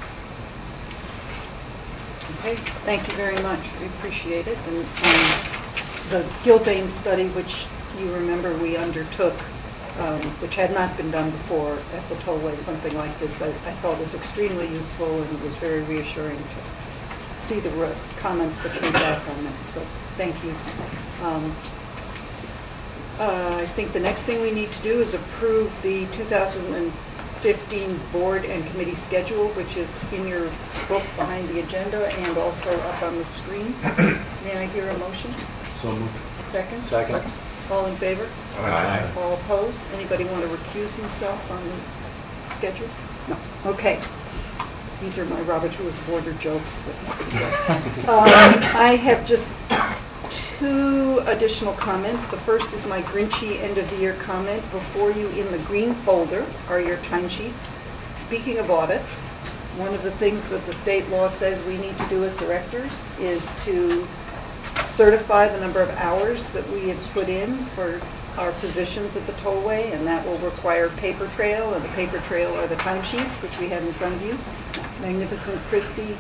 Okay, thank you very much. We appreciate it. And um, the Gilbane study, which you remember we undertook, um, which had not been done before at the tollway, something like this, I, I thought was extremely useful, and it was very reassuring to see the re- comments that came back on that. So thank you. Um, uh, I think the next thing we need to do is approve the two thousand fifteen board and committee schedule, which is in your book behind the agenda and also up on the screen. May I hear a motion? So moved. Second? Second. All in favor? Aye. All opposed? Anybody want to recuse himself on the schedule? No. Okay. These are my Robert's Rules of Order jokes that nobody gets. um, I have just two additional comments. The first is my Grinchy end-of-the-year comment. Before you in the green folder are your timesheets. Speaking of audits, one of the things that the state law says we need to do as directors is to certify the number of hours that we have put in for our positions at the tollway, and that will require paper trail, and the paper trail are the timesheets, which we have in front of you. Magnificent Christy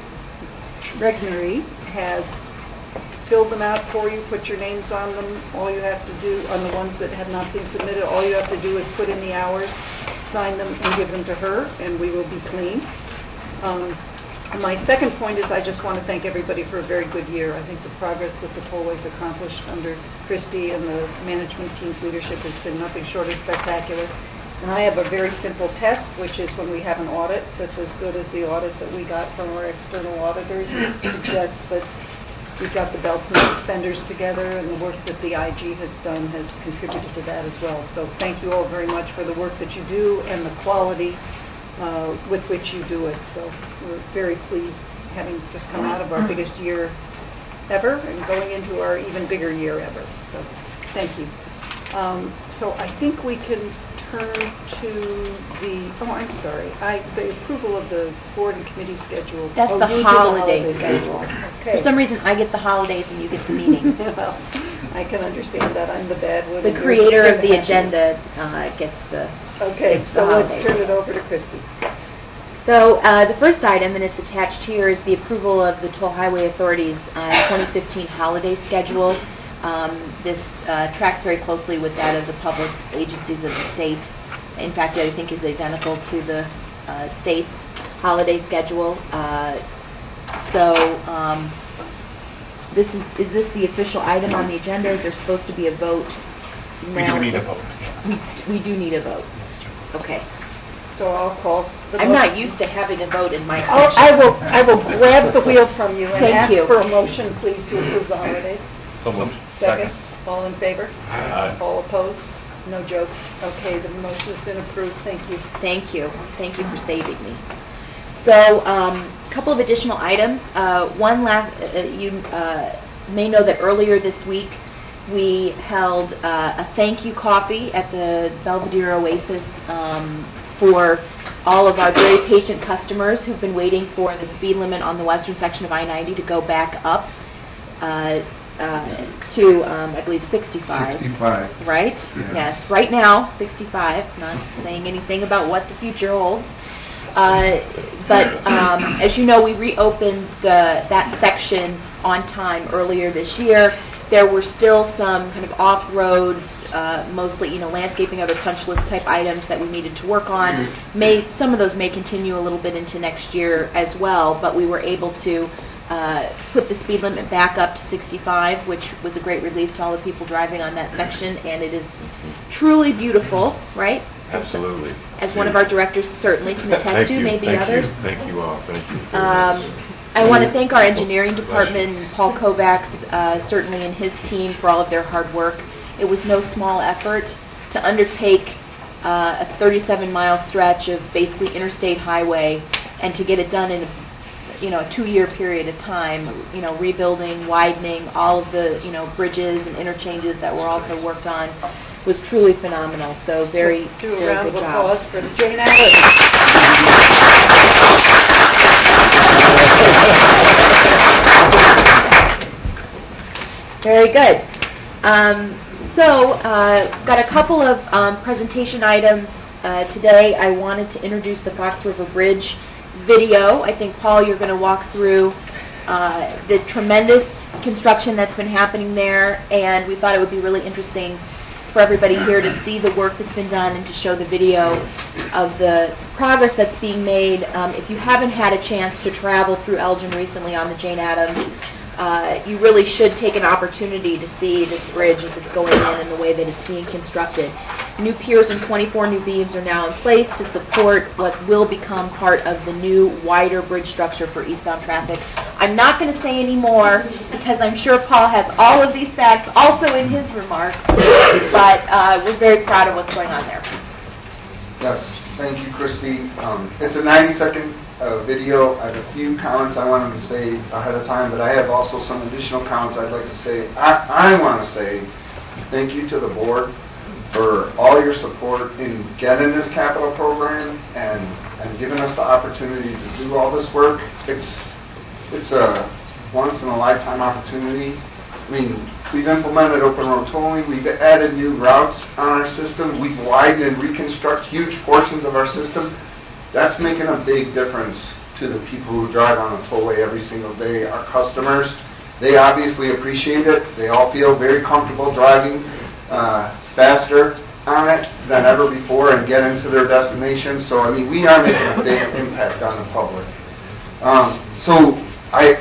Regnery has filled them out for you, put your names on them. All you have to do, on the ones that have not been submitted, all you have to do is put in the hours, sign them, and give them to her, and we will be clean. Um, my second point is I just want to thank everybody for a very good year. I think the progress that the tollway's accomplished under Christy and the management team's leadership has been nothing short of spectacular. And I have a very simple test, which is when we have an audit that's as good as the audit that we got from our external auditors, it suggests that we've got the belts and suspenders together, and the work that the I G has done has contributed to that as well. So thank you all very much for the work that you do and the quality uh, with which you do it. So we're very pleased, having just come out of our biggest year ever and going into our even bigger year ever. So thank you. Um, so I think we can turn to the, oh, I'm sorry, I, the approval of the board and committee schedule. That's oh, the you do holiday the schedule. Okay. For some reason, I get the holidays and you get the meetings. Well, I can understand that. I'm the bad one. The creator of the agenda uh, gets the Okay, gets the so let's holidays. turn it over to Christy. So uh, the first item, and it's attached here, is the approval of the Toll Highway Authority's uh, twenty fifteen holiday schedule. Um, this uh, tracks very closely with that of the public agencies of the state. In fact, I think is identical to the uh, state's holiday schedule. Uh, so um, this is is this the official item on the agenda? Is there supposed to be a vote? We now? do need a vote. We, we do need a vote. Okay. So I'll call the I'm not motion. used to having a vote in my I'll- section. I will, I will grab the wheel from you and Thank ask you. for a motion, please, to approve the holidays. So moved. Second. All in favor? Aye. All opposed? No jokes. Okay, the motion has been approved. Thank you. Thank you. Thank you for saving me. So, a couple of additional items. Uh, One last, uh, you uh, may know that earlier this week, we held uh, a thank you coffee at the Belvedere Oasis um, for all of our very patient customers who've been waiting for the speed limit on the western section of I ninety to go back up uh, uh, to, um, I believe, sixty-five. sixty-five. Right? Yes. Yes. Right now, sixty-five. Not saying anything about what the future holds. Uh, but um, as you know, we reopened the, that section on time earlier this year. There were still some kind of off-road, uh, mostly, you know, landscaping, other punch list type items that we needed to work on. May some of those may continue a little bit into next year as well, but we were able to uh, put the speed limit back up to sixty-five, which was a great relief to all the people driving on that section, and it is truly beautiful, right? Absolutely. As one of our directors certainly can attest Thank to, you, maybe thank others. You, thank you all. Thank you. very Um, much. I want to thank our engineering department and Paul Kovacs, uh, certainly and his team, for all of their hard work. It was no small effort to undertake uh, a thirty-seven mile stretch of basically interstate highway and to get it done in you know, a two-year period of time, you know, rebuilding, widening, all of the, you know, bridges and interchanges that were also worked on was truly phenomenal. So very, Let's do a very round good of job. applause for Jane Allen. Very good. Um, so, uh, got a couple of um, presentation items uh, today. I wanted to introduce the Fox River Bridge video. I think, Paul, you're going to walk through uh, the tremendous construction that's been happening there, and we thought it would be really interesting for everybody here to see the work that's been done and to show the video of the progress that's being made. Um, if you haven't had a chance to travel through Elgin recently on the Jane Addams, uh, you really should take an opportunity to see this bridge as it's going in and the way that it's being constructed. New piers and twenty-four new beams are now in place to support what will become part of the new, wider bridge structure for eastbound traffic. I'm not going to say any more because I'm sure Paul has all of these facts also in his remarks, but uh, we're very proud of what's going on there. Yes, thank you, Christy. Um, it's a ninety second uh, video. I have a few comments I wanted to say ahead of time, but I have also some additional comments I'd like to say. I, I want to say thank you to the board for all your support in getting this capital program and, and giving us the opportunity to do all this work. It's it's a once-in-a-lifetime opportunity. I mean, we've implemented open road tolling, we've added new routes on our system, we've widened and reconstructed huge portions of our system. That's making a big difference to the people who drive on the tollway every single day. Our customers, they obviously appreciate it. They all feel very comfortable driving uh, faster on it than ever before and get into their destination. So, I mean, we are making a big impact on the public. Um, so, I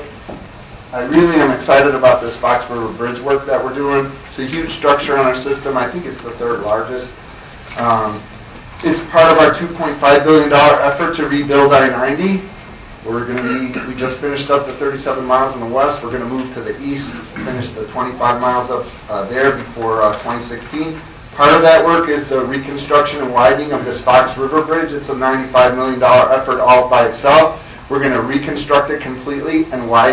I really am excited about this Fox River Bridge work that we're doing. It's a huge structure on our system. I think it's the third largest. Um, it's part of our two point five billion dollars effort to rebuild I ninety. We're going to be, we just finished up the thirty-seven miles in the west. We're going to move to the east, finish the twenty-five miles up uh, there before uh, twenty sixteen. Part of that work is the reconstruction and widening of this Fox River Bridge. It's a ninety-five million dollars effort all by itself. We're going to reconstruct it completely and widen